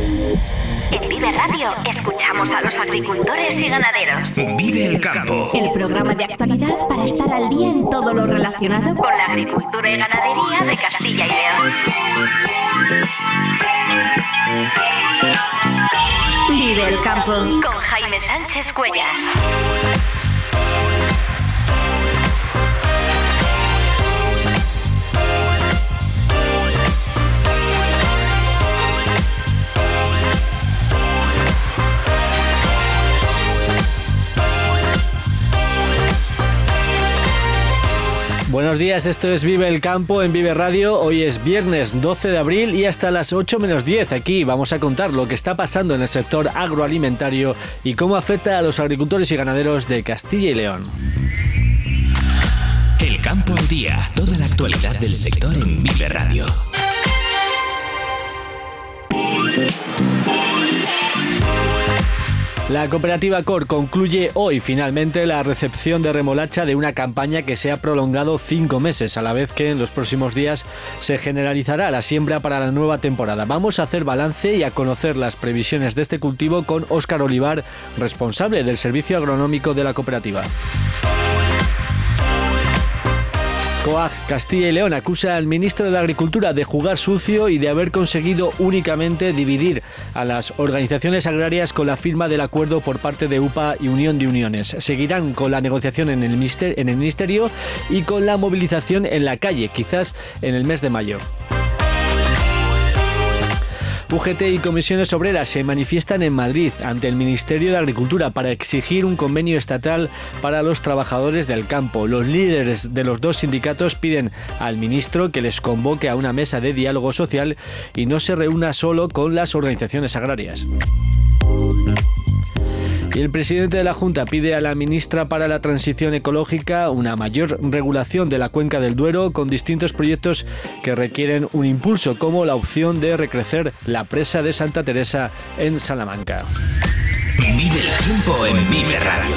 En Vive Radio escuchamos a los agricultores y ganaderos. Vive el campo. El programa de actualidad para estar al día en todo lo relacionado con la agricultura y ganadería de Castilla y León. Vive el campo con Jaime Sánchez Cuellar. Buenos días, esto es Vive el Campo en Vive Radio. Hoy es viernes 12 de abril y hasta las 8 menos 10 aquí vamos a contar lo que está pasando en el sector agroalimentario y cómo afecta a los agricultores y ganaderos de Castilla y León. El campo al día, toda la actualidad del sector en Vive Radio. La cooperativa COR concluye hoy finalmente la recepción de remolacha de una campaña que se ha prolongado 5 meses, a la vez que en los próximos días se generalizará la siembra para la nueva temporada. Vamos a hacer balance y a conocer las previsiones de este cultivo con Óscar Olivar, responsable del servicio agronómico de la cooperativa. COAG Castilla y León acusa al ministro de Agricultura de jugar sucio y de haber conseguido únicamente dividir a las organizaciones agrarias con la firma del acuerdo por parte de UPA y Unión de Uniones. Seguirán con la negociación en el Ministerio y con la movilización en la calle, quizás en el mes de mayo. UGT y comisiones obreras se manifiestan en Madrid ante el Ministerio de Agricultura para exigir un convenio estatal para los trabajadores del campo. Los líderes de los dos sindicatos piden al ministro que les convoque a una mesa de diálogo social y no se reúna solo con las organizaciones agrarias. Y el presidente de la Junta pide a la ministra para la Transición Ecológica una mayor regulación de la cuenca del Duero con distintos proyectos que requieren un impulso, como la opción de recrecer la presa de Santa Teresa en Salamanca. Vive el tiempo en Vive Radio.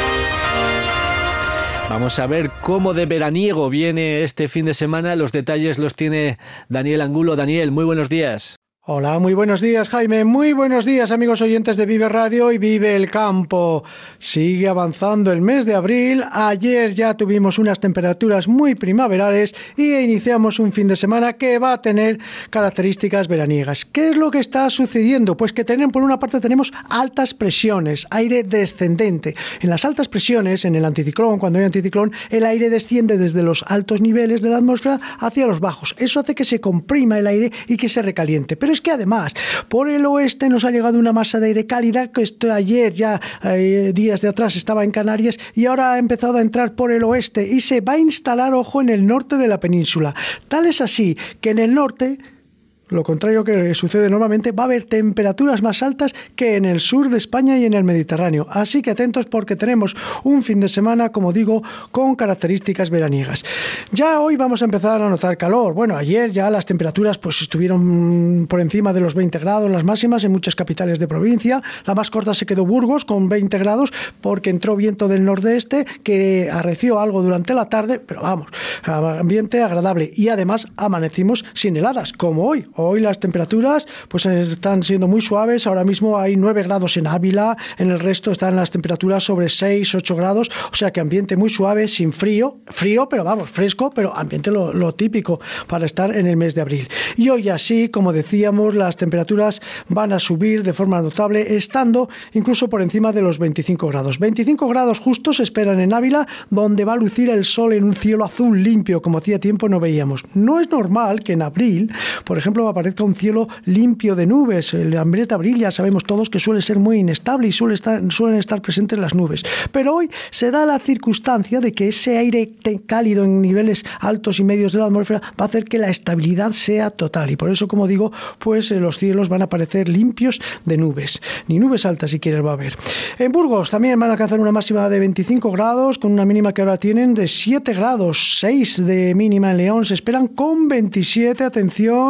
Vamos a ver cómo de veraniego viene este fin de semana. Los detalles los tiene Daniel Angulo. Daniel, muy buenos días. Hola, muy buenos días, Jaime. Muy buenos días, amigos oyentes de Vive Radio y Vive el Campo. Sigue avanzando el mes de abril. Ayer ya tuvimos unas temperaturas muy primaverales y iniciamos un fin de semana que va a tener características veraniegas. ¿Qué es lo que está sucediendo? Pues que por una parte tenemos altas presiones, aire descendente. En las altas presiones, en el anticiclón, cuando hay anticiclón, el aire desciende desde los altos niveles de la atmósfera hacia los bajos. Eso hace que se comprima el aire y que se recaliente. Pero es que además, por el oeste nos ha llegado una masa de aire cálida que ayer ya días de atrás estaba en Canarias y ahora ha empezado a entrar por el oeste y se va a instalar, ojo, en el norte de la península. Tal es así que en el norte, lo contrario que sucede normalmente, va a haber temperaturas más altas que en el sur de España y en el Mediterráneo. Así que atentos porque tenemos un fin de semana, como digo, con características veraniegas. Ya hoy vamos a empezar a notar calor. Bueno, ayer ya las temperaturas pues estuvieron por encima de los 20 grados, las máximas en muchas capitales de provincia. La más corta se quedó Burgos con 20 grados porque entró viento del nordeste que arreció algo durante la tarde, pero vamos, ambiente agradable. Y además amanecimos sin heladas, como hoy. Hoy las temperaturas pues están siendo muy suaves. Ahora mismo hay 9 grados en Ávila, en el resto están las temperaturas sobre 6, 8 grados, o sea que ambiente muy suave, sin frío, pero vamos, fresco, pero ambiente lo típico para estar en el mes de abril. Y hoy así, como decíamos, las temperaturas van a subir de forma notable, estando incluso por encima de los 25 grados. 25 grados justos se esperan en Ávila, donde va a lucir el sol en un cielo azul limpio, como hacía tiempo no veíamos. No es normal que en abril, por ejemplo, aparezca un cielo limpio de nubes. El ambiente abril ya sabemos todos que suele ser muy inestable y suelen estar presentes las nubes. Pero hoy se da la circunstancia de que ese aire cálido en niveles altos y medios de la atmósfera va a hacer que la estabilidad sea total. Y por eso, como digo, pues los cielos van a aparecer limpios de nubes. Ni nubes altas siquiera va a haber. En Burgos también van a alcanzar una máxima de 25 grados, con una mínima que ahora tienen de 7 grados. 6 de mínima en León se esperan con 27, atención, en la capital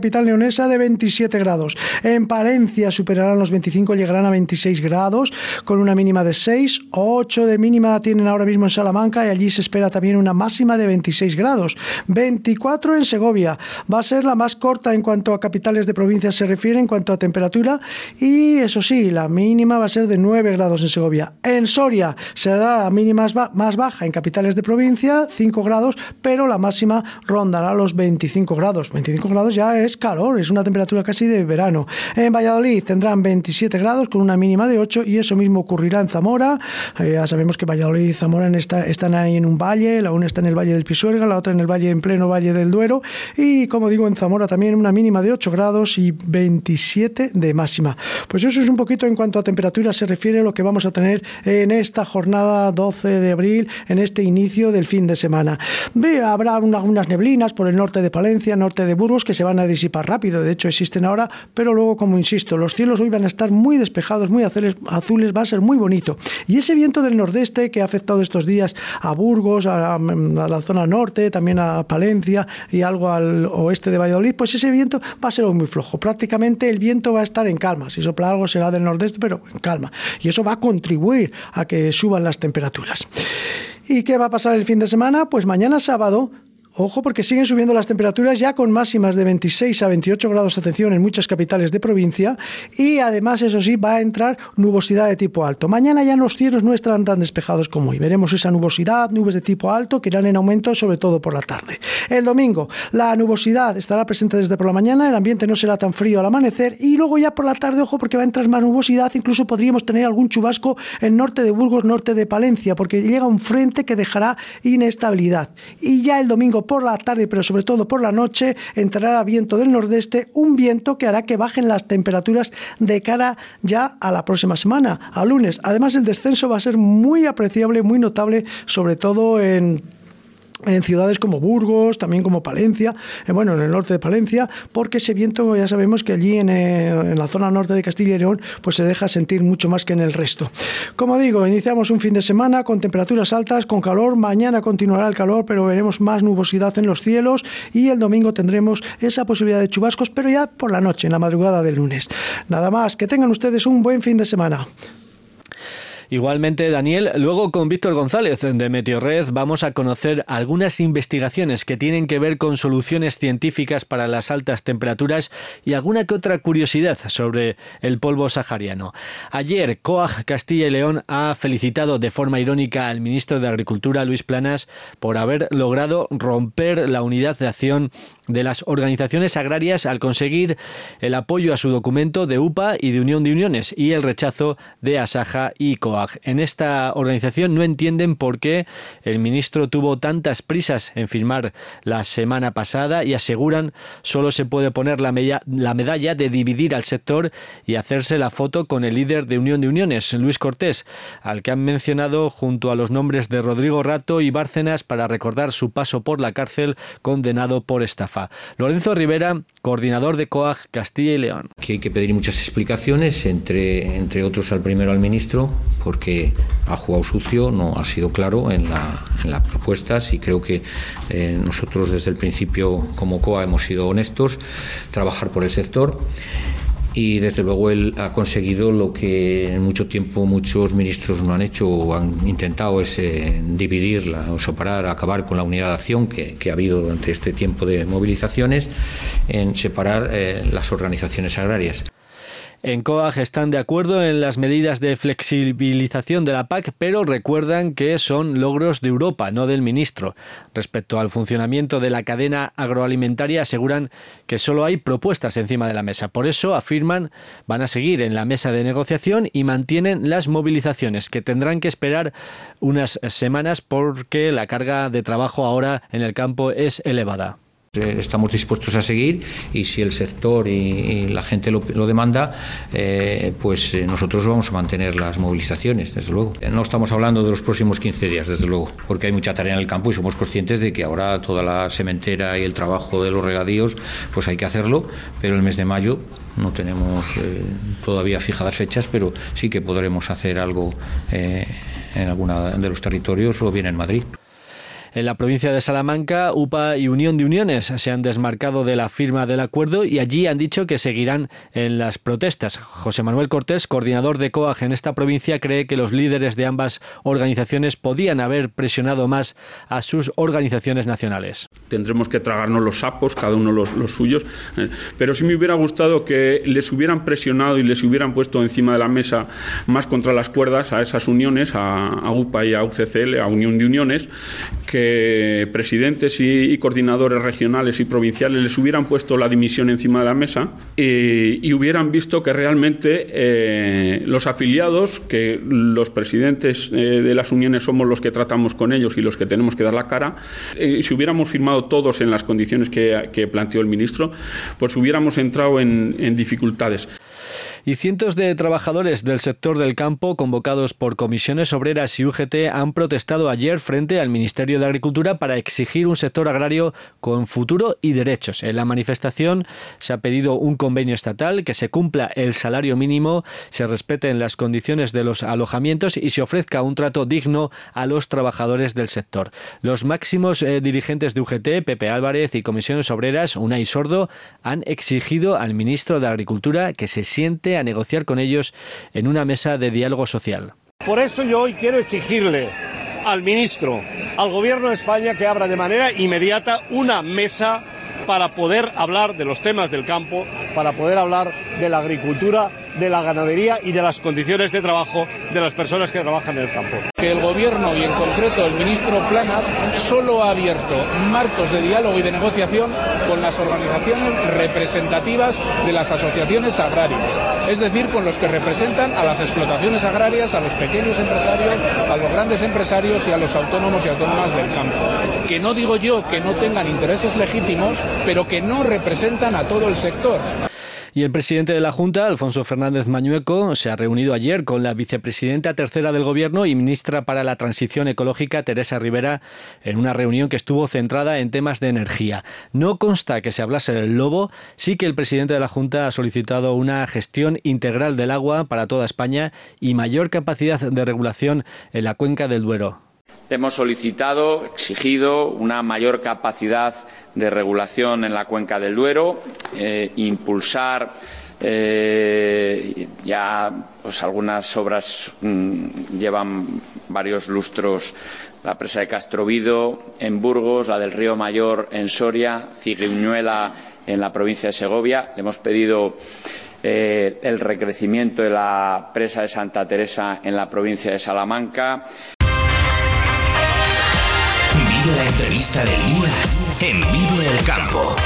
capital leonesa de 27 grados. En Palencia superarán los 25, llegarán a 26 grados, con una mínima de 6, 8 de mínima tienen ahora mismo en Salamanca y allí se espera también una máxima de 26 grados. 24 en Segovia. Va a ser la más corta en cuanto a capitales de provincia se refiere, en cuanto a temperatura, y eso sí, la mínima va a ser de 9 grados en Segovia. En Soria será la mínima más baja en capitales de provincia, 5 grados, pero la máxima rondará los 25 grados. 25 grados ya es calor, es una temperatura casi de verano. En Valladolid tendrán 27 grados con una mínima de 8 y eso mismo ocurrirá en Zamora. Ya sabemos que Valladolid y Zamora están ahí en un valle, la una está en el valle del Pisuerga, la otra en pleno valle del Duero, y como digo, en Zamora también una mínima de 8 grados y 27 de máxima. Pues eso es un poquito en cuanto a temperatura se refiere lo que vamos a tener en esta jornada 12 de abril, en este inicio del fin de semana. Habrá algunas neblinas por el norte de Palencia, norte de Burgos, que se van a disipar rápido, de hecho existen ahora, pero luego, como insisto, los cielos hoy van a estar muy despejados, muy azules, va a ser muy bonito. Y ese viento del nordeste que ha afectado estos días a Burgos, a la zona norte, también a Palencia y algo al oeste de Valladolid, pues ese viento va a ser muy flojo. Prácticamente el viento va a estar en calma. Si sopla algo será del nordeste, pero en calma. Y eso va a contribuir a que suban las temperaturas. ¿Y qué va a pasar el fin de semana? Pues mañana sábado, ojo, porque siguen subiendo las temperaturas ya con máximas de 26 a 28 grados, atención, en muchas capitales de provincia, y además, eso sí, va a entrar nubosidad de tipo alto. Mañana ya los cielos no estarán tan despejados como hoy. Veremos esa nubosidad, nubes de tipo alto que irán en aumento, sobre todo por la tarde. El domingo, la nubosidad estará presente desde por la mañana, el ambiente no será tan frío al amanecer, y luego ya por la tarde, ojo, porque va a entrar más nubosidad, incluso podríamos tener algún chubasco en norte de Burgos, norte de Palencia, porque llega un frente que dejará inestabilidad. Y ya el domingo por la tarde, pero sobre todo por la noche, entrará viento del nordeste, un viento que hará que bajen las temperaturas de cara ya a la próxima semana, a lunes. Además, el descenso va a ser muy apreciable, muy notable, sobre todo en ciudades como Burgos, también como Palencia, en el norte de Palencia, porque ese viento ya sabemos que allí en la zona norte de Castilla y León pues se deja sentir mucho más que en el resto. Como digo, iniciamos un fin de semana con temperaturas altas, con calor. Mañana continuará el calor, pero veremos más nubosidad en los cielos, y el domingo tendremos esa posibilidad de chubascos, pero ya por la noche, en la madrugada del lunes. Nada más, que tengan ustedes un buen fin de semana. Igualmente, Daniel, luego con Víctor González de Meteorred vamos a conocer algunas investigaciones que tienen que ver con soluciones científicas para las altas temperaturas y alguna que otra curiosidad sobre el polvo sahariano. Ayer, COAG Castilla y León ha felicitado de forma irónica al ministro de Agricultura, Luis Planas, por haber logrado romper la unidad de acción de las organizaciones agrarias al conseguir el apoyo a su documento de UPA y de Unión de Uniones y el rechazo de Asaja y COAG. En esta organización no entienden por qué el ministro tuvo tantas prisas en firmar la semana pasada y aseguran solo se puede poner la medalla de dividir al sector y hacerse la foto con el líder de Unión de Uniones, Luis Cortés, al que han mencionado junto a los nombres de Rodrigo Rato y Bárcenas para recordar su paso por la cárcel condenado por estafa. Lorenzo Rivera, coordinador de COAG Castilla y León. Aquí hay que pedir muchas explicaciones, entre otros al primero al ministro, porque ha jugado sucio, no ha sido claro en las propuestas, y creo que nosotros desde el principio como COA hemos sido honestos, trabajar por el sector. Y desde luego él ha conseguido lo que en mucho tiempo muchos ministros no han hecho o han intentado, es dividirla o separar, acabar con la unidad de acción que ha habido durante este tiempo de movilizaciones, en separar las organizaciones agrarias. En COAG están de acuerdo en las medidas de flexibilización de la PAC, pero recuerdan que son logros de Europa, no del ministro. Respecto al funcionamiento de la cadena agroalimentaria, aseguran que solo hay propuestas encima de la mesa. Por eso, afirman, van a seguir en la mesa de negociación y mantienen las movilizaciones, que tendrán que esperar unas semanas porque la carga de trabajo ahora en el campo es elevada. Estamos dispuestos a seguir, y si el sector y la gente lo demanda, pues nosotros vamos a mantener las movilizaciones, desde luego. No estamos hablando de los próximos 15 días, desde luego, porque hay mucha tarea en el campo y somos conscientes de que ahora toda la sementera y el trabajo de los regadíos, pues hay que hacerlo, pero el mes de mayo no tenemos todavía fijadas fechas, pero sí que podremos hacer algo en alguna de los territorios o bien en Madrid. En la provincia de Salamanca, UPA y Unión de Uniones se han desmarcado de la firma del acuerdo y allí han dicho que seguirán en las protestas. José Manuel Cortés, coordinador de COAG en esta provincia, cree que los líderes de ambas organizaciones podían haber presionado más a sus organizaciones nacionales. Tendremos que tragarnos los sapos, cada uno los suyos, pero sí me hubiera gustado que les hubieran presionado y les hubieran puesto encima de la mesa más contra las cuerdas a esas uniones, a UPA y a UCCL, a Unión de Uniones, que presidentes y coordinadores regionales y provinciales les hubieran puesto la dimisión encima de la mesa y hubieran visto que realmente los afiliados, que los presidentes de las uniones somos los que tratamos con ellos y los que tenemos que dar la cara, si hubiéramos firmado todos en las condiciones que planteó el ministro, pues hubiéramos entrado en dificultades. Y cientos de trabajadores del sector del campo, convocados por comisiones obreras y UGT, han protestado ayer frente al Ministerio de Agricultura para exigir un sector agrario con futuro y derechos. En la manifestación se ha pedido un convenio estatal, que se cumpla el salario mínimo, se respeten las condiciones de los alojamientos y se ofrezca un trato digno a los trabajadores del sector. Los máximos dirigentes de UGT, Pepe Álvarez, y comisiones obreras, Unai Sordo, han exigido al ministro de Agricultura que se siente a negociar con ellos en una mesa de diálogo social. Por eso yo hoy quiero exigirle al ministro, al Gobierno de España, que abra de manera inmediata una mesa para poder hablar de los temas del campo, para poder hablar de la agricultura, de la ganadería y de las condiciones de trabajo de las personas que trabajan en el campo. Que el Gobierno y en concreto el ministro Planas solo ha abierto marcos de diálogo y de negociación con las organizaciones representativas de las asociaciones agrarias, es decir, con los que representan a las explotaciones agrarias, a los pequeños empresarios, a los grandes empresarios y a los autónomos y autónomas del campo. Que no digo yo que no tengan intereses legítimos, pero que no representan a todo el sector. Y el presidente de la Junta, Alfonso Fernández Mañueco, se ha reunido ayer con la vicepresidenta tercera del Gobierno y ministra para la Transición Ecológica, Teresa Rivera, en una reunión que estuvo centrada en temas de energía. No consta que se hablase del lobo, sí que el presidente de la Junta ha solicitado una gestión integral del agua para toda España y mayor capacidad de regulación en la cuenca del Duero. Hemos solicitado, exigido una mayor capacidad de regulación en la cuenca del Duero, impulsar ya pues algunas obras llevan varios lustros, la presa de Castrovido en Burgos, la del Río Mayor en Soria, Cigüeñuela en la provincia de Segovia. Le hemos pedido el recrecimiento de la presa de Santa Teresa en la provincia de Salamanca. Vive la entrevista del día en Vive el Campo.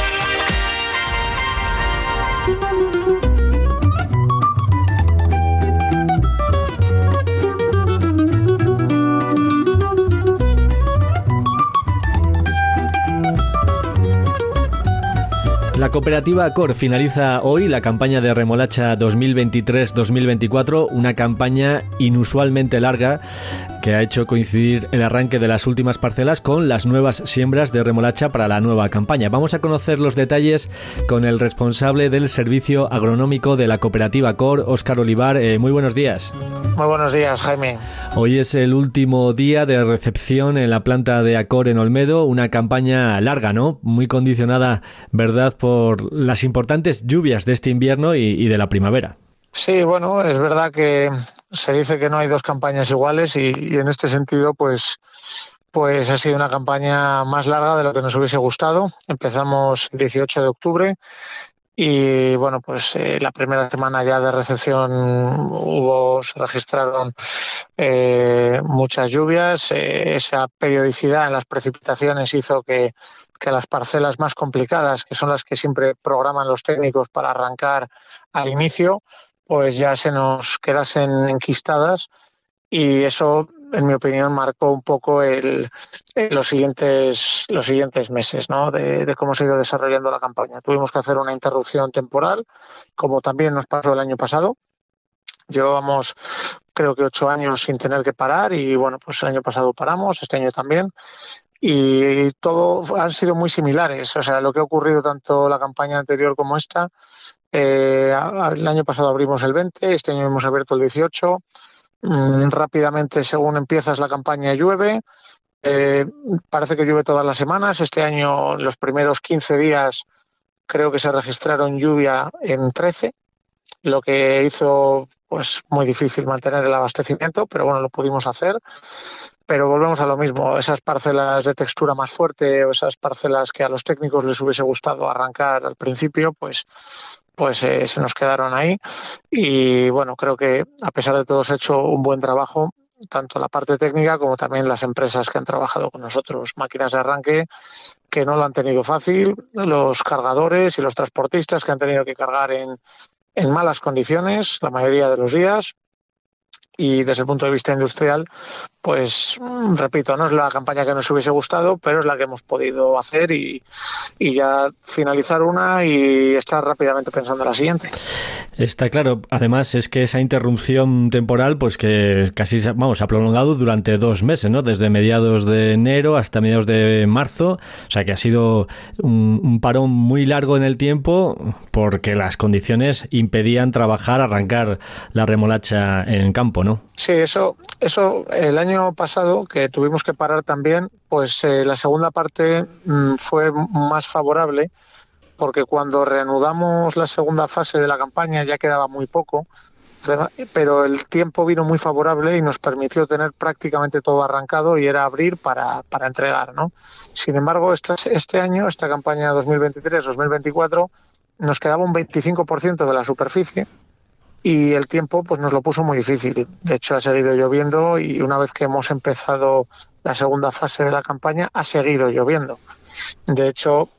La cooperativa Acor finaliza hoy la campaña de remolacha 2023-2024, una campaña inusualmente larga que ha hecho coincidir el arranque de las últimas parcelas con las nuevas siembras de remolacha para la nueva campaña. Vamos a conocer los detalles con el responsable del servicio agronómico de la cooperativa Acor, Óscar Olivar. Muy buenos días. Muy buenos días, Jaime. Hoy es el último día de recepción en la planta de Acor en Olmedo, una campaña larga, ¿no? Muy condicionada, ¿verdad?, por las importantes lluvias de este invierno y de la primavera. Sí, bueno, es verdad que se dice que no hay dos campañas iguales y en este sentido, pues ha sido una campaña más larga de lo que nos hubiese gustado. Empezamos el 18 de octubre y, bueno, pues la primera semana ya de recepción se registraron muchas lluvias. Esa periodicidad en las precipitaciones hizo que las parcelas más complicadas, que son las que siempre programan los técnicos para arrancar al inicio, pues ya se nos quedasen enquistadas y eso, en mi opinión, marcó un poco los siguientes meses, ¿no?, de cómo se ha ido desarrollando la campaña. Tuvimos que hacer una interrupción temporal, como también nos pasó el año pasado. Llevábamos, creo que 8 años sin tener que parar y, bueno, pues el año pasado paramos, este año también. Y todo han sido muy similares. O sea, lo que ha ocurrido tanto la campaña anterior como esta. El año pasado abrimos el 20, este año hemos abierto el 18. Rápidamente, según empiezas la campaña, llueve. parece que llueve todas las semanas. Este año, los primeros 15 días, creo que se registraron lluvia en 13, lo que hizo pues muy difícil mantener el abastecimiento, pero bueno, lo pudimos hacer. Pero volvemos a lo mismo, esas parcelas de textura más fuerte o esas parcelas que a los técnicos les hubiese gustado arrancar al principio, pues se nos quedaron ahí. Y bueno, creo que a pesar de todo se ha hecho un buen trabajo, tanto la parte técnica como también las empresas que han trabajado con nosotros, máquinas de arranque que no lo han tenido fácil, los cargadores y los transportistas que han tenido que cargar en malas condiciones la mayoría de los días. Y desde el punto de vista industrial, pues repito, no es la campaña que nos hubiese gustado, pero es la que hemos podido hacer y ya finalizar una y estar rápidamente pensando en la siguiente. Está claro. Además es que esa interrupción temporal, pues que casi se ha prolongado durante 2 meses, ¿no? Desde mediados de enero hasta mediados de marzo. O sea que ha sido un parón muy largo en el tiempo porque las condiciones impedían trabajar, arrancar la remolacha en campo, ¿no? Sí, eso el año pasado, que tuvimos que parar también, pues la segunda parte fue más favorable, porque cuando reanudamos la segunda fase de la campaña ya quedaba muy poco, pero el tiempo vino muy favorable y nos permitió tener prácticamente todo arrancado y era abrir para entregar, ¿no? Sin embargo, este año, esta campaña 2023-2024, nos quedaba un 25% de la superficie y el tiempo pues nos lo puso muy difícil. De hecho, ha seguido lloviendo y una vez que hemos empezado la segunda fase de la campaña, ha seguido lloviendo. De hecho,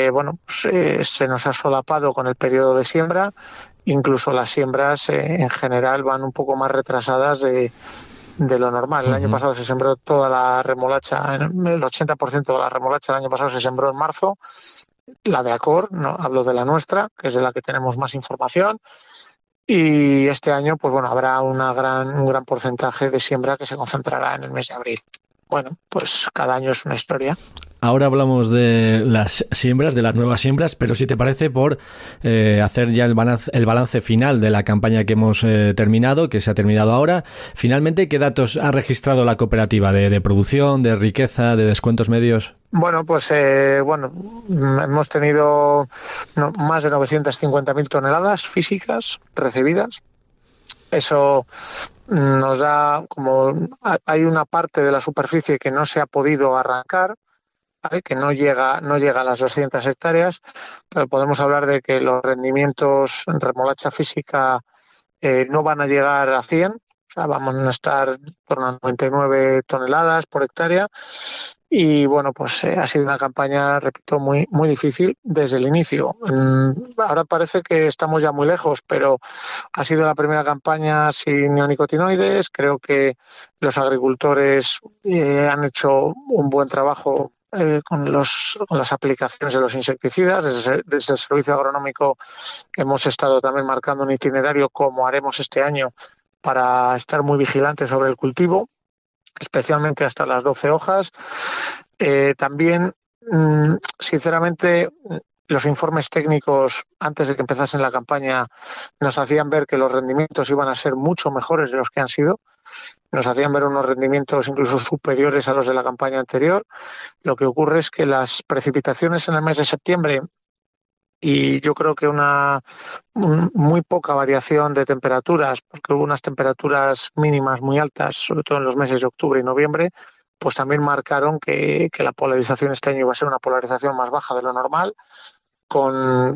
se nos ha solapado con el periodo de siembra. Incluso las siembras en general van un poco más retrasadas de lo normal. El año pasado se sembró toda la remolacha, el 80% de la remolacha el año pasado se sembró en marzo. La de Acor, no hablo de la nuestra, que es de la que tenemos más información. Y este año, pues bueno, habrá un gran porcentaje de siembra que se concentrará en el mes de abril. Bueno, pues cada año es una historia. Ahora hablamos de las siembras, de las nuevas siembras, pero si te parece, por hacer ya el balance final de la campaña que hemos terminado, que se ha terminado ahora. Finalmente, ¿qué datos ha registrado la cooperativa de producción, de riqueza, de descuentos medios? Bueno, pues hemos tenido más de 950.000 toneladas físicas recibidas. Eso nos da, como hay una parte de la superficie que no se ha podido arrancar, ¿vale? Que no llega a las 200 hectáreas, pero podemos hablar de que los rendimientos en remolacha física no van a llegar a 100, o sea, vamos a estar en torno a 99 toneladas por hectárea. Y bueno, pues ha sido una campaña, repito, muy, muy difícil desde el inicio. Ahora parece que estamos ya muy lejos, pero ha sido la primera campaña sin neonicotinoides. Creo que los agricultores han hecho un buen trabajo con las aplicaciones de los insecticidas. Desde el Servicio Agronómico hemos estado también marcando un itinerario, como haremos este año, para estar muy vigilantes sobre el cultivo, especialmente hasta las 12 hojas. También, sinceramente, los informes técnicos antes de que empezasen la campaña nos hacían ver que los rendimientos iban a ser mucho mejores de los que han sido. Nos hacían ver unos rendimientos incluso superiores a los de la campaña anterior. Lo que ocurre es que las precipitaciones en el mes de septiembre y yo creo que muy poca variación de temperaturas, porque hubo unas temperaturas mínimas muy altas, sobre todo en los meses de octubre y noviembre, pues también marcaron que la polarización este año iba a ser una polarización más baja de lo normal, con un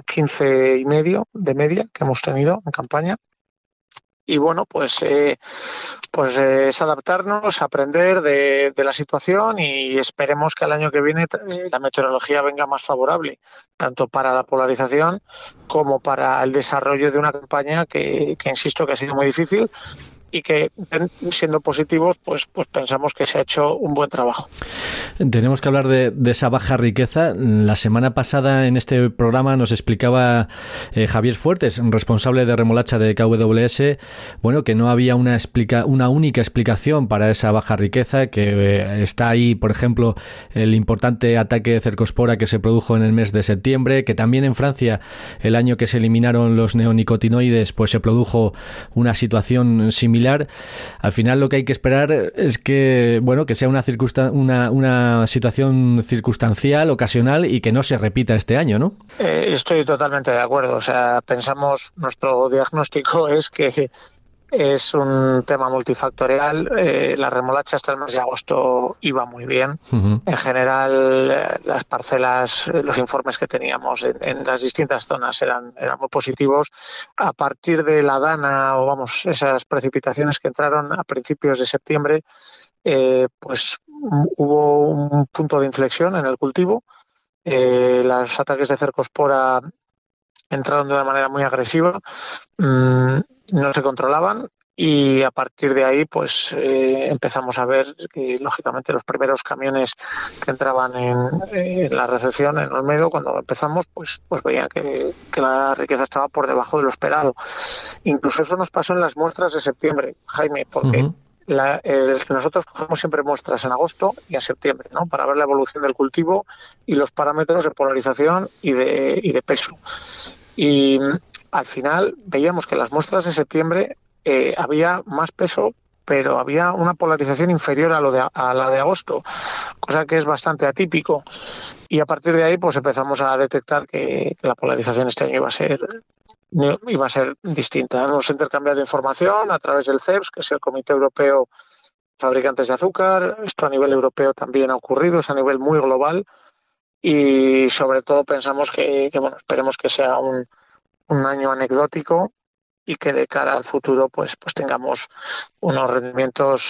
15,5 de media que hemos tenido en campaña. Y bueno, pues es adaptarnos, aprender de la situación y esperemos que el año que viene la meteorología venga más favorable, tanto para la polarización como para el desarrollo de una campaña que insisto que ha sido muy difícil y que, siendo positivos, pues pensamos que se ha hecho un buen trabajo. Tenemos que hablar de esa baja riqueza. La semana pasada en este programa nos explicaba Javier Fuertes, responsable de remolacha de KWS, bueno, que no había una única explicación para esa baja riqueza, que está ahí, por ejemplo, el importante ataque de cercospora que se produjo en el mes de septiembre, que también en Francia, el año que se eliminaron los neonicotinoides, pues se produjo una situación similar similar. Al final lo que hay que esperar es que, bueno, que sea una situación circunstancial, ocasional y que no se repita este año, ¿no? Estoy totalmente de acuerdo. O sea, nuestro diagnóstico es que es un tema multifactorial. La remolacha hasta el mes de agosto iba muy bien. Uh-huh. En general, las parcelas, los informes que teníamos en las distintas zonas eran muy positivos. A partir de la dana, esas precipitaciones que entraron a principios de septiembre, pues hubo un punto de inflexión en el cultivo. Los ataques de cercospora entraron de una manera muy agresiva. No se controlaban y a partir de ahí pues empezamos a ver que lógicamente los primeros camiones que entraban en la recepción en Olmedo, cuando empezamos pues veían que la riqueza estaba por debajo de lo esperado. Incluso eso nos pasó en las muestras de septiembre, Jaime, porque uh-huh. Nosotros cogemos siempre muestras en agosto y en septiembre, ¿no? Para ver la evolución del cultivo y los parámetros de polarización y de peso. Y al final veíamos que en las muestras de septiembre había más peso, pero había una polarización inferior a la de agosto, cosa que es bastante atípico. Y a partir de ahí pues empezamos a detectar que la polarización este año iba a ser distinta. Hemos intercambiado información a través del CEPS, que es el Comité Europeo de Fabricantes de Azúcar. Esto a nivel europeo también ha ocurrido, es a nivel muy global. Y sobre todo pensamos que esperemos que sea un año anecdótico y que de cara al futuro pues tengamos unos rendimientos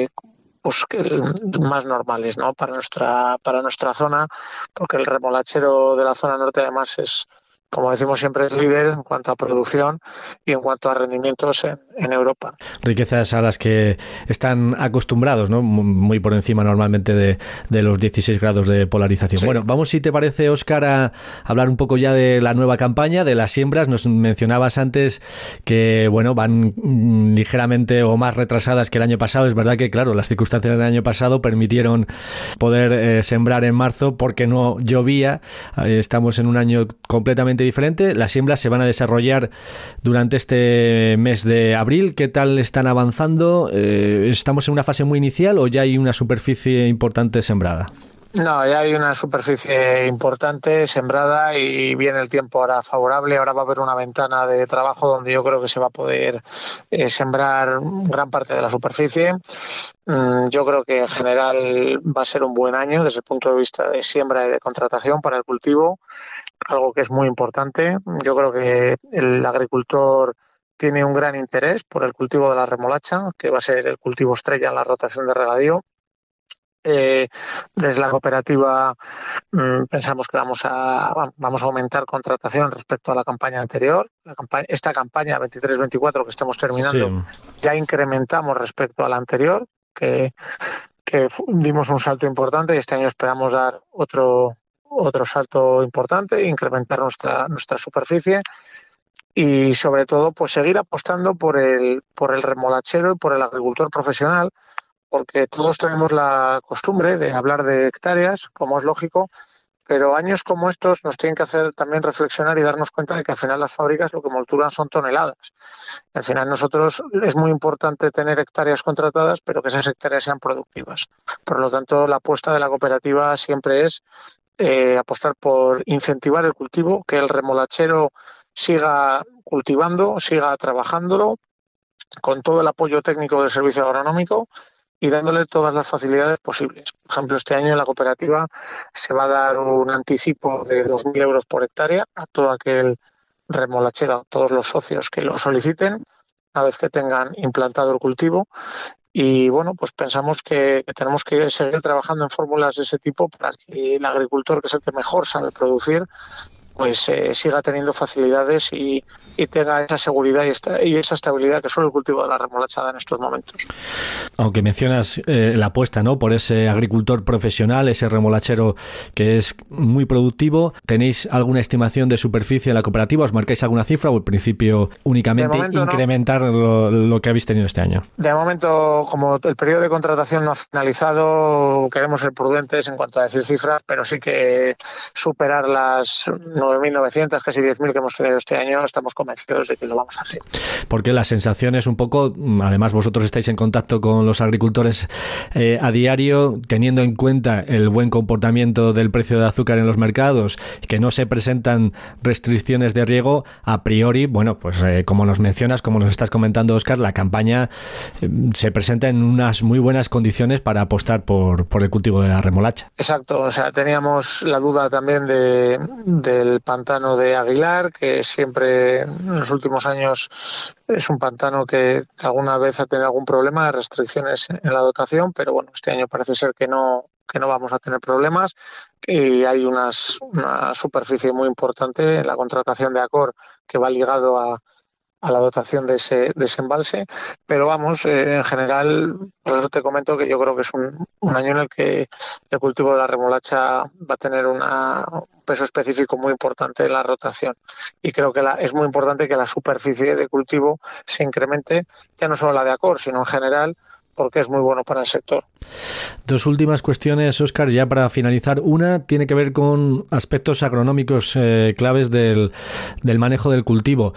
más normales, ¿no? para nuestra zona, porque el remolachero de la zona norte además es, como decimos siempre, es líder en cuanto a producción y en cuanto a rendimientos en Europa. Riquezas a las que están acostumbrados, ¿no? Muy por encima normalmente de los 16 grados de polarización. Sí. Bueno, vamos, si te parece, Óscar, a hablar un poco ya de la nueva campaña, de las siembras. Nos mencionabas antes que, bueno, van ligeramente o más retrasadas que el año pasado. Es verdad que, claro, las circunstancias del año pasado permitieron poder sembrar en marzo porque no llovía. Estamos en un año completamente diferente. Las siembras se van a desarrollar durante este mes de abril. ¿Qué tal están avanzando? ¿Estamos en una fase muy inicial o ya hay una superficie importante sembrada? No, ya hay una superficie importante sembrada y viene el tiempo ahora favorable. Ahora va a haber una ventana de trabajo donde yo creo que se va a poder sembrar gran parte de la superficie. Yo creo que en general va a ser un buen año desde el punto de vista de siembra y de contratación para el cultivo, algo que es muy importante. Yo creo que el agricultor tiene un gran interés por el cultivo de la remolacha, que va a ser el cultivo estrella en la rotación de regadío. Desde la cooperativa pensamos que vamos a aumentar contratación respecto a la campaña anterior. Esta campaña 23-24 que estamos terminando, sí, ya incrementamos respecto a la anterior, que dimos un salto importante, y este año esperamos dar otro salto importante e incrementar nuestra superficie. Y sobre todo pues seguir apostando por el remolachero y por el agricultor profesional, porque todos tenemos la costumbre de hablar de hectáreas, como es lógico, pero años como estos nos tienen que hacer también reflexionar y darnos cuenta de que al final las fábricas lo que molturan son toneladas. Al final nosotros es muy importante tener hectáreas contratadas, pero que esas hectáreas sean productivas. Por lo tanto, la apuesta de la cooperativa siempre es apostar por incentivar el cultivo, que el remolachero siga cultivando, siga trabajándolo, con todo el apoyo técnico del servicio agronómico y dándole todas las facilidades posibles. Por ejemplo, este año en la cooperativa se va a dar un anticipo de 2.000 euros por hectárea a todo aquel remolachero, a todos los socios que lo soliciten, una vez que tengan implantado el cultivo. Y bueno, pues pensamos que tenemos que seguir trabajando en fórmulas de ese tipo para que el agricultor, que es el que mejor sabe producir, pues siga teniendo facilidades y tenga esa seguridad y esa estabilidad que solo el cultivo de la remolacha da en estos momentos. Aunque mencionas la apuesta, ¿no?, por ese agricultor profesional, ese remolachero que es muy productivo, ¿tenéis alguna estimación de superficie en la cooperativa? ¿Os marcáis alguna cifra o en principio únicamente incrementar lo que habéis tenido este año? De momento, como el periodo de contratación no ha finalizado, queremos ser prudentes en cuanto a decir cifras, pero sí que superar las 9.900, casi 10.000 que hemos tenido este año, estamos convencidos de que lo vamos a hacer. Porque la sensación es un poco, además vosotros estáis en contacto con los agricultores a diario, teniendo en cuenta el buen comportamiento del precio de azúcar en los mercados, que no se presentan restricciones de riego, a priori, bueno, pues como nos mencionas, como nos estás comentando, Óscar, la campaña se presenta en unas muy buenas condiciones para apostar por el cultivo de la remolacha. Exacto, o sea, teníamos la duda también del pantano de Aguilar, que siempre en los últimos años es un pantano que alguna vez ha tenido algún problema de restricciones en la dotación, pero bueno, este año parece ser que no vamos a tener problemas, y hay una superficie muy importante en la contratación de Accor que va ligado a la dotación de ese embalse, pero vamos, en general, por eso te comento que yo creo que es un año en el que el cultivo de la remolacha va a tener un peso específico muy importante en la rotación, y creo que es muy importante que la superficie de cultivo se incremente, ya no solo la de Accor, sino en general, porque es muy bueno para el sector. Dos últimas cuestiones, Óscar, ya para finalizar. Una tiene que ver con aspectos agronómicos claves del manejo del cultivo.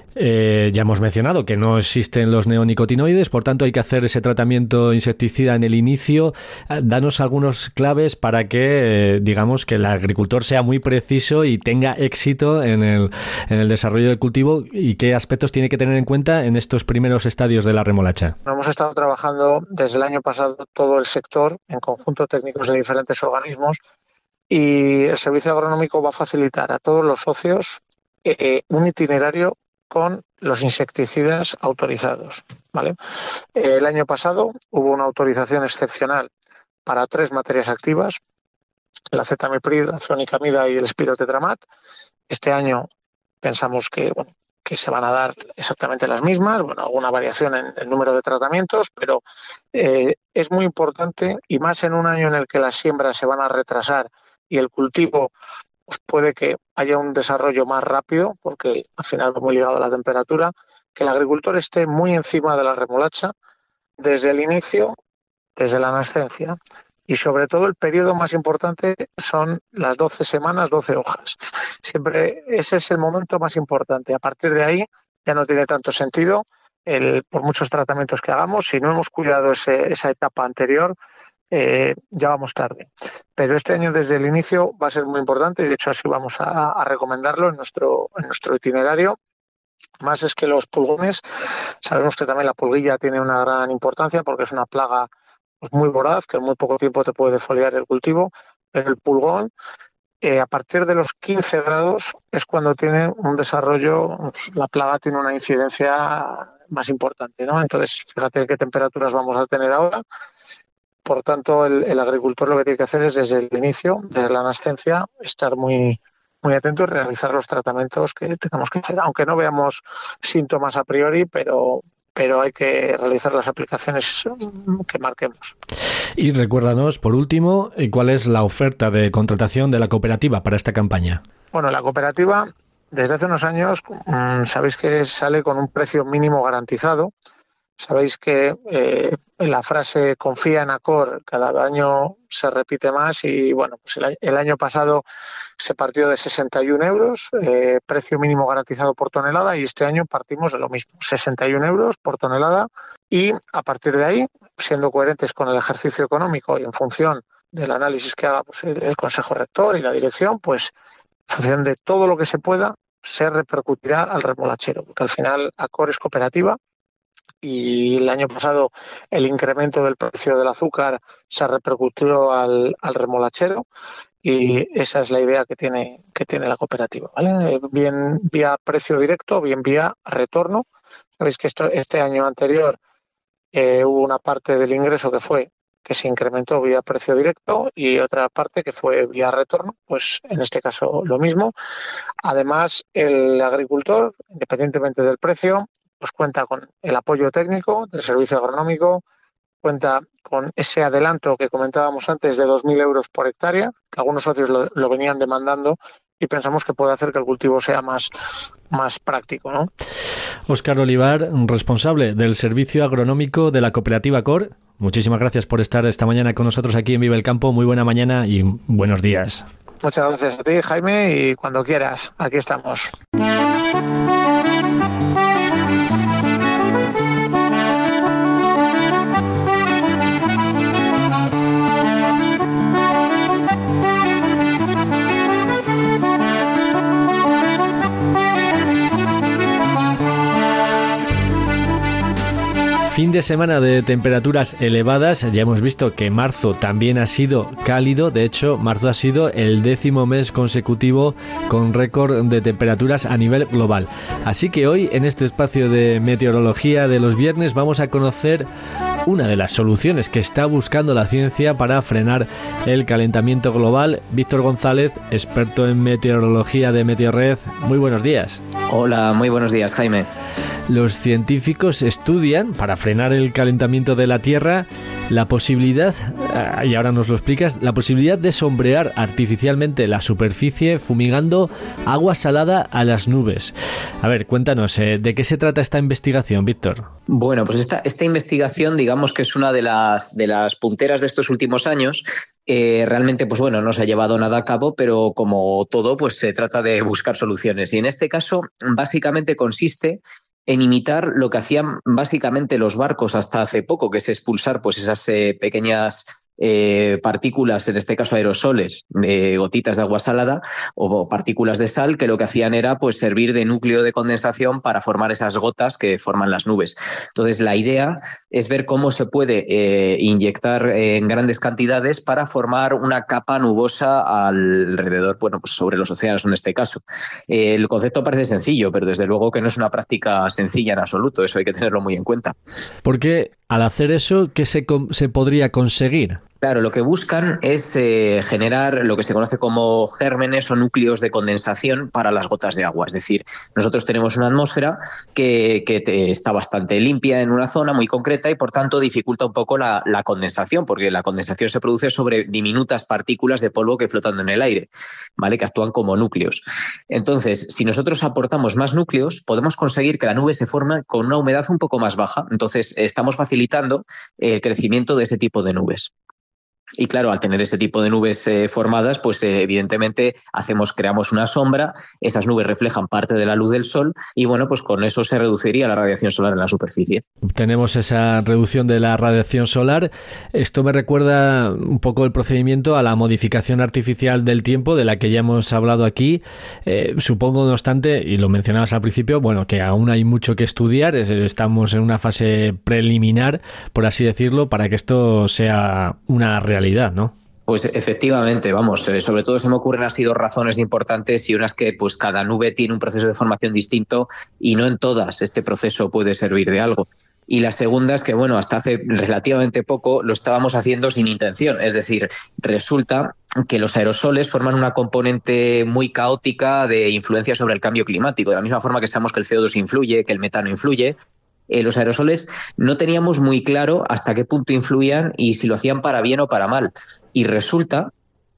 Ya hemos mencionado que no existen los neonicotinoides, por tanto hay que hacer ese tratamiento insecticida en el inicio. Danos algunos claves para que, digamos, que el agricultor sea muy preciso y tenga éxito en el desarrollo del cultivo, y qué aspectos tiene que tener en cuenta en estos primeros estadios de la remolacha. Hemos estado trabajando desde el año pasado todo el sector en conjunto técnicos de diferentes organismos, y el servicio agronómico va a facilitar a todos los socios un itinerario con los insecticidas autorizados, ¿vale? El año pasado hubo una autorización excepcional para 3 materias activas, la acetamiprid, la fluonicamida y el espirotetramat. Este año pensamos que se van a dar exactamente las mismas, alguna variación en el número de tratamientos, pero es muy importante, y más en un año en el que las siembras se van a retrasar y el cultivo pues puede que haya un desarrollo más rápido, porque al final va muy ligado a la temperatura, que el agricultor esté muy encima de la remolacha desde el inicio, desde la nascencia, y sobre todo el periodo más importante son las 12 semanas, 12 hojas. Siempre ese es el momento más importante. A partir de ahí ya no tiene tanto sentido, por muchos tratamientos que hagamos, si no hemos cuidado esa etapa anterior, ya vamos tarde. Pero este año desde el inicio va a ser muy importante, y de hecho así vamos a recomendarlo en nuestro itinerario. Más es que los pulgones, sabemos que también la pulguilla tiene una gran importancia porque es una plaga muy voraz que en muy poco tiempo te puede defoliar el cultivo, pero el pulgón a partir de los 15 grados es cuando tiene un desarrollo, la plaga tiene una incidencia más importante, ¿no? Entonces, fíjate qué temperaturas vamos a tener ahora. Por tanto, el agricultor lo que tiene que hacer es desde el inicio, desde la nascencia, estar muy, muy atento y realizar los tratamientos que tengamos que hacer, aunque no veamos síntomas a priori, pero hay que realizar las aplicaciones que marquemos. Y recuérdanos, por último, ¿cuál es la oferta de contratación de la cooperativa para esta campaña? Bueno, la cooperativa, desde hace unos años, sabéis que sale con un precio mínimo garantizado. Sabéis que la frase confía en Accor cada año se repite más, y bueno, pues el año pasado se partió de 61 euros, precio mínimo garantizado por tonelada, y este año partimos de lo mismo, 61 euros por tonelada, y a partir de ahí, siendo coherentes con el ejercicio económico y en función del análisis que haga pues, el Consejo Rector y la dirección, pues en función de todo lo que se pueda, se repercutirá al remolachero, porque al final Accor es cooperativa, y el año pasado el incremento del precio del azúcar se repercutió al remolachero, y esa es la idea que tiene la cooperativa, ¿vale? Bien vía precio directo, bien vía retorno. Sabéis que este año anterior hubo una parte del ingreso que se incrementó vía precio directo y otra parte que fue vía retorno, pues en este caso lo mismo. Además, el agricultor, independientemente del precio, pues cuenta con el apoyo técnico del servicio agronómico, cuenta con ese adelanto que comentábamos antes de 2.000 euros por hectárea, que algunos socios lo venían demandando, y pensamos que puede hacer que el cultivo sea más práctico, ¿no? Óscar Olivar, responsable del servicio agronómico de la cooperativa Accor, muchísimas gracias por estar esta mañana con nosotros aquí en Vive el Campo. Muy buena mañana y buenos días. Muchas gracias a ti, Jaime, y cuando quieras, aquí estamos. Fin de semana de temperaturas elevadas. Ya hemos visto que marzo también ha sido cálido. De hecho, marzo ha sido el 10º mes consecutivo con récord de temperaturas a nivel global. Así que hoy, en este espacio de meteorología de los viernes, vamos a conocer una de las soluciones que está buscando la ciencia para frenar el calentamiento global. Víctor González, experto en meteorología de Meteorred. Muy buenos días. Hola, muy buenos días, Jaime. Los científicos estudian, para frenar el calentamiento de la Tierra, la posibilidad, y ahora nos lo explicas, la posibilidad de sombrear artificialmente la superficie fumigando agua salada a las nubes. A ver, cuéntanos, ¿de qué se trata esta investigación, Víctor? Bueno, pues esta investigación, digamos que es una de las punteras de estos últimos años. Realmente, pues bueno, no se ha llevado nada a cabo, pero como todo, pues se trata de buscar soluciones. Y en este caso, básicamente consiste en imitar lo que hacían básicamente los barcos hasta hace poco, que es expulsar pues esas pequeñas partículas, en este caso aerosoles, gotitas de agua salada o partículas de sal, que lo que hacían era pues servir de núcleo de condensación para formar esas gotas que forman las nubes. Entonces la idea es ver cómo se puede inyectar en grandes cantidades para formar una capa nubosa alrededor, bueno, pues sobre los océanos en este caso. El concepto parece sencillo, pero desde luego que no es una práctica sencilla en absoluto, eso hay que tenerlo muy en cuenta. Porque al hacer eso, ¿qué se podría conseguir? Claro, lo que buscan es generar lo que se conoce como gérmenes o núcleos de condensación para las gotas de agua. Es decir, nosotros tenemos una atmósfera que está bastante limpia en una zona muy concreta y por tanto dificulta un poco la condensación, porque la condensación se produce sobre diminutas partículas de polvo que flotando en el aire, ¿vale? Que actúan como núcleos. Entonces, si nosotros aportamos más núcleos, podemos conseguir que la nube se forme con una humedad un poco más baja. Entonces, estamos facilitando el crecimiento de ese tipo de nubes. Y claro, al tener ese tipo de nubes formadas, pues evidentemente creamos una sombra, esas nubes reflejan parte de la luz del sol y bueno, pues con eso se reduciría la radiación solar en la superficie. Tenemos esa reducción de la radiación solar. Esto me recuerda un poco el procedimiento a la modificación artificial del tiempo, de la que ya hemos hablado aquí. Supongo, no obstante, y lo mencionabas al principio, bueno, que aún hay mucho que estudiar. Estamos en una fase preliminar, por así decirlo, para que esto sea una realidad, ¿no? Pues efectivamente, vamos, sobre todo se me ocurren así dos razones importantes y unas que pues cada nube tiene un proceso de formación distinto y no en todas este proceso puede servir de algo. Y la segunda es que, bueno, hasta hace relativamente poco lo estábamos haciendo sin intención, es decir, resulta que los aerosoles forman una componente muy caótica de influencia sobre el cambio climático, de la misma forma que sabemos que el CO2 influye, que el metano influye. Los aerosoles no teníamos muy claro hasta qué punto influían y si lo hacían para bien o para mal. Y resulta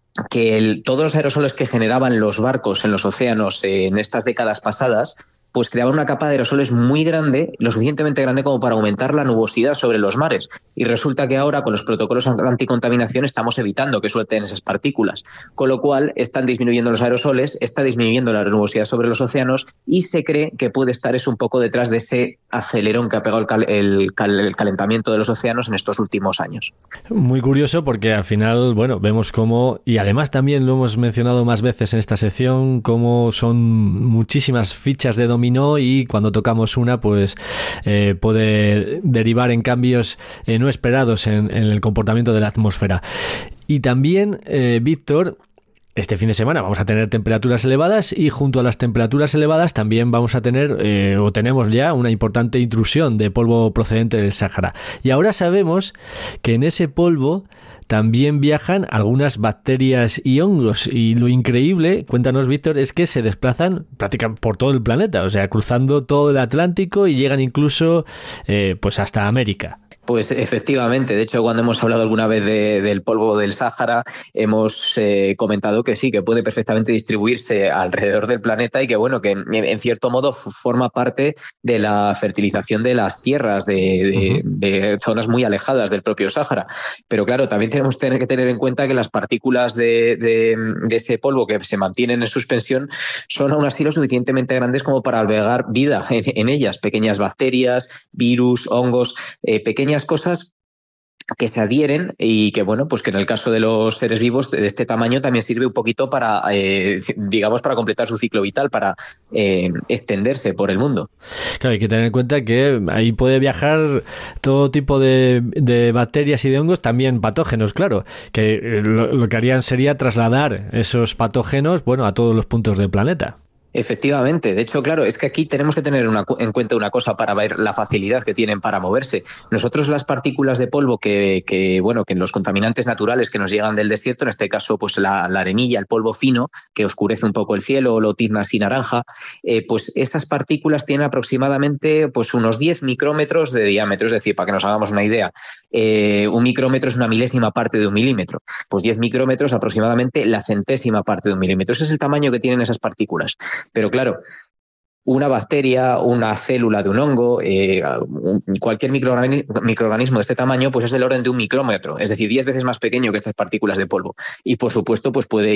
que todos los aerosoles que generaban los barcos en los océanos en estas décadas pasadas, pues creaban una capa de aerosoles muy grande, lo suficientemente grande como para aumentar la nubosidad sobre los mares. Y resulta que ahora con los protocolos anticontaminación estamos evitando que suelten esas partículas. Con lo cual están disminuyendo los aerosoles, está disminuyendo la nubosidad sobre los océanos y se cree que puede estar eso un poco detrás de ese acelerón que ha pegado el calentamiento de los océanos en estos últimos años. Muy curioso porque al final, bueno, vemos cómo, y además también lo hemos mencionado más veces en esta sección, cómo son muchísimas fichas de dominó y cuando tocamos una pues puede derivar en cambios no esperados en el comportamiento de la atmósfera. Y también, Víctor, este fin de semana vamos a tener temperaturas elevadas y junto a las temperaturas elevadas también vamos a tener o tenemos ya una importante intrusión de polvo procedente del Sáhara. Y ahora sabemos que en ese polvo también viajan algunas bacterias y hongos y lo increíble, cuéntanos Víctor, es que se desplazan prácticamente por todo el planeta, o sea, cruzando todo el Atlántico y llegan incluso pues hasta América. Pues efectivamente, de hecho cuando hemos hablado alguna vez del polvo del Sáhara hemos comentado que sí, que puede perfectamente distribuirse alrededor del planeta y que bueno, que en cierto modo forma parte de la fertilización de las tierras de zonas muy alejadas del propio Sáhara. Pero claro, también tenemos que tener en cuenta que las partículas de ese polvo que se mantienen en suspensión son aún así lo suficientemente grandes como para albergar vida en ellas, pequeñas bacterias, virus, hongos, pequeñas cosas que se adhieren y que, bueno, pues que en el caso de los seres vivos de este tamaño también sirve un poquito para, digamos, para completar su ciclo vital, para extenderse por el mundo. Claro, hay que tener en cuenta que ahí puede viajar todo tipo de bacterias y de hongos, también patógenos, claro, que lo que harían sería trasladar esos patógenos, bueno, a todos los puntos del planeta. Efectivamente, de hecho, claro, es que aquí tenemos que tener en cuenta una cosa para ver la facilidad que tienen para moverse. Nosotros las partículas de polvo que los contaminantes naturales que nos llegan del desierto, en este caso pues la arenilla, el polvo fino, que oscurece un poco el cielo, o lo tizna así naranja, pues estas partículas tienen aproximadamente pues unos 10 micrómetros de diámetro, es decir, para que nos hagamos una idea, un micrómetro es una milésima parte de un milímetro, pues 10 micrómetros aproximadamente la centésima parte de un milímetro. Ese es el tamaño que tienen esas partículas. Pero claro, una bacteria, una célula de un hongo, cualquier microorganismo de este tamaño, pues es del orden de un micrómetro, es decir, 10 veces más pequeño que estas partículas de polvo. Y por supuesto, pues pueden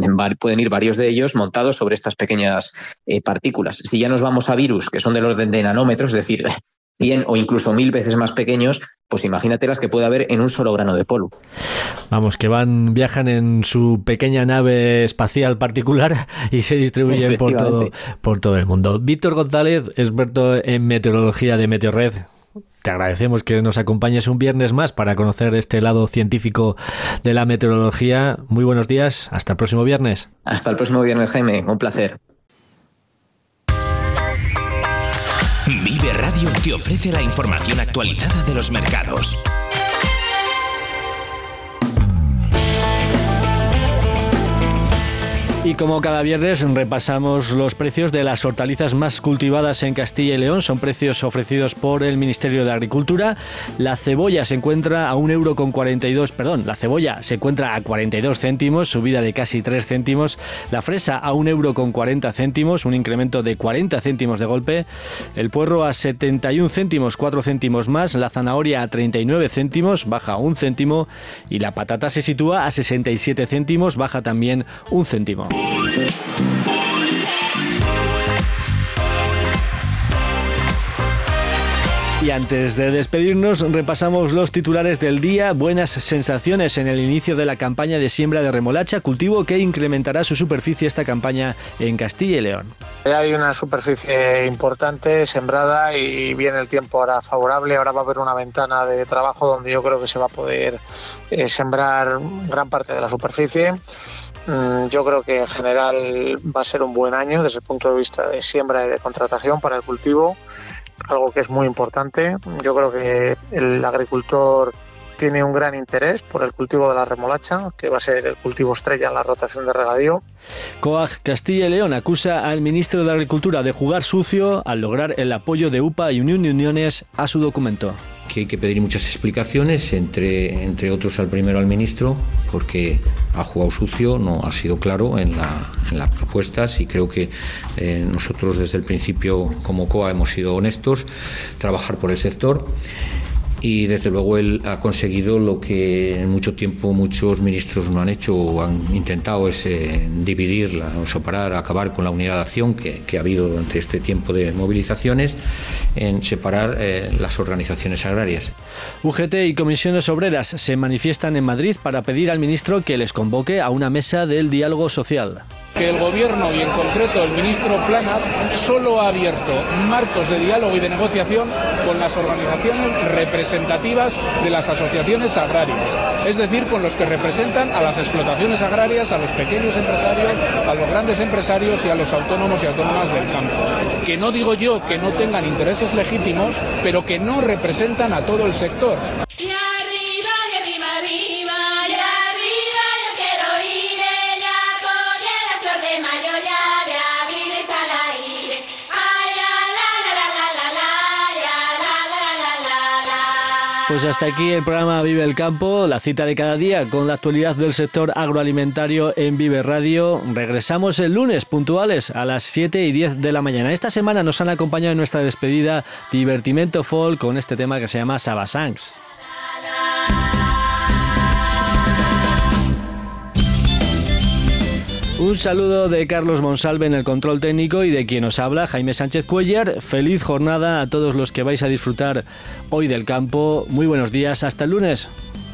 ir varios de ellos montados sobre estas pequeñas partículas. Si ya nos vamos a virus, que son del orden de nanómetros, es decir, 100 o incluso 1000 veces más pequeños, pues imagínate las que puede haber en un solo grano de polvo. Vamos, que viajan en su pequeña nave espacial particular y se distribuyen por todo el mundo. Víctor González, experto en meteorología de Meteorred, te agradecemos que nos acompañes un viernes más para conocer este lado científico de la meteorología. Muy buenos días, hasta el próximo viernes. Hasta el próximo viernes, Jaime, un placer. Vive Radio te ofrece la información actualizada de los mercados. Y como cada viernes repasamos los precios de las hortalizas más cultivadas en Castilla y León. Son precios ofrecidos por el Ministerio de Agricultura. La cebolla se encuentra a la cebolla se encuentra a 42 céntimos, subida de casi 3 céntimos. La fresa a 1,40 €, un incremento de 40 céntimos de golpe. El puerro a 71 céntimos, 4 céntimos más. La zanahoria a 39 céntimos, baja 1 céntimo. Y la patata se sitúa a 67 céntimos, baja también 1 céntimo. Y antes de despedirnos, repasamos los titulares del día. Buenas sensaciones en el inicio de la campaña de siembra de remolacha, cultivo que incrementará su superficie esta campaña en Castilla y León. Hay una superficie importante sembrada y viene el tiempo ahora favorable. Ahora va a haber una ventana de trabajo donde yo creo que se va a poder sembrar gran parte de la superficie. Yo creo que en general va a ser un buen año desde el punto de vista de siembra y de contratación para el cultivo, algo que es muy importante. Yo creo que el agricultor tiene un gran interés por el cultivo de la remolacha, que va a ser el cultivo estrella en la rotación de regadío. COAG Castilla y León acusa al ministro de Agricultura de jugar sucio al lograr el apoyo de UPA y Unión de Uniones a su documento. Que hay que pedir muchas explicaciones, entre otros al ministro, porque ha jugado sucio, no ha sido claro en las propuestas, y creo que nosotros desde el principio como COA hemos sido honestos, trabajar por el sector. Y desde luego él ha conseguido lo que en mucho tiempo muchos ministros no han hecho o han intentado, es dividirla, separar, acabar con la unidad de acción que ha habido durante este tiempo de movilizaciones, en separar las organizaciones agrarias. UGT y comisiones obreras se manifiestan en Madrid para pedir al ministro que les convoque a una mesa del diálogo social. Que el Gobierno y en concreto el ministro Planas solo ha abierto marcos de diálogo y de negociación con las organizaciones representativas de las asociaciones agrarias, es decir, con los que representan a las explotaciones agrarias, a los pequeños empresarios, a los grandes empresarios y a los autónomos y autónomas del campo. Que no digo yo que no tengan intereses legítimos, pero que no representan a todo el sector. Pues hasta aquí el programa Vive el Campo, la cita de cada día con la actualidad del sector agroalimentario en Vive Radio. Regresamos el lunes puntuales a las 7:10 de la mañana. Esta semana nos han acompañado en nuestra despedida Divertimento Folk con este tema que se llama Sabasangs. Un saludo de Carlos Monsalve en el control técnico y de quien os habla, Jaime Sánchez Cuellar. Feliz jornada a todos los que vais a disfrutar hoy del campo. Muy buenos días, hasta el lunes.